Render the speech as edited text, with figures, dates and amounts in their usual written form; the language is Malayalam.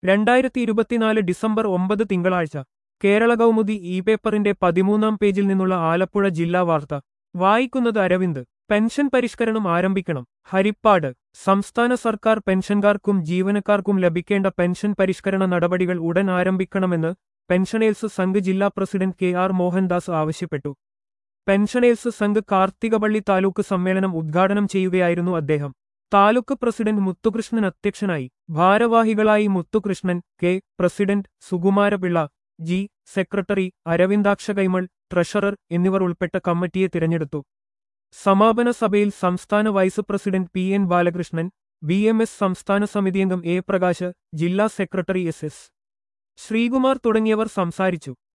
2024 ഡിസംബർ 9 തിങ്കളാഴ്ച കേരള കൗമുദി ഇ പേപ്പറിന്റെ 13-ാം പേജിൽ നിന്നുള്ള ആലപ്പുഴ ജില്ലാ വാർത്ത വായിക്കുന്നത് അരവിന്ദ്. പെൻഷൻ പരിഷ്കരണം ആരംഭിക്കണം. ഹരിപ്പാട്. സംസ്ഥാന സർക്കാർ പെൻഷൻകാർക്കും ജീവനക്കാർക്കും ലഭിക്കേണ്ട പെൻഷൻ പരിഷ്കരണ നടപടികൾ ഉടൻ ആരംഭിക്കണമെന്ന് പെൻഷനേഴ്സ് സംഘ് ജില്ലാ പ്രസിഡന്റ് കെ.ആർ. മോഹൻദാസ് ആവശ്യപ്പെട്ടു. പെൻഷനേഴ്സ് സംഘ് കാർത്തികപള്ളി താലൂക്ക് സമ്മേളനം ഉദ്ഘാടനം ചെയ്യുകയായിരുന്നു അദ്ദേഹം. താലൂക്ക് പ്രസിഡന്റ് മുത്തുകൃഷ്ണൻ അധ്യക്ഷനായി. ഭാരവാഹികളായി Muthukrishnan, K. President Sukumarapillai, G. Secretary Aravindaksha Kaimal, treasurer എന്നിവർ ഉൾപ്പെട്ട കമ്മിറ്റിയെ തിരഞ്ഞെടുത്തു. സമാപന സഭയിൽ സംസ്ഥാന vice president P N. Balakrishnan, BMS സംസ്ഥാന സമിതിയംഗം എ. പ്രകാശ്, ജില്ലാ സെക്രട്ടറി എസ്.എസ്. ശ്രീകുമാർ തുടങ്ങിയവർ സംസാരിച്ചു.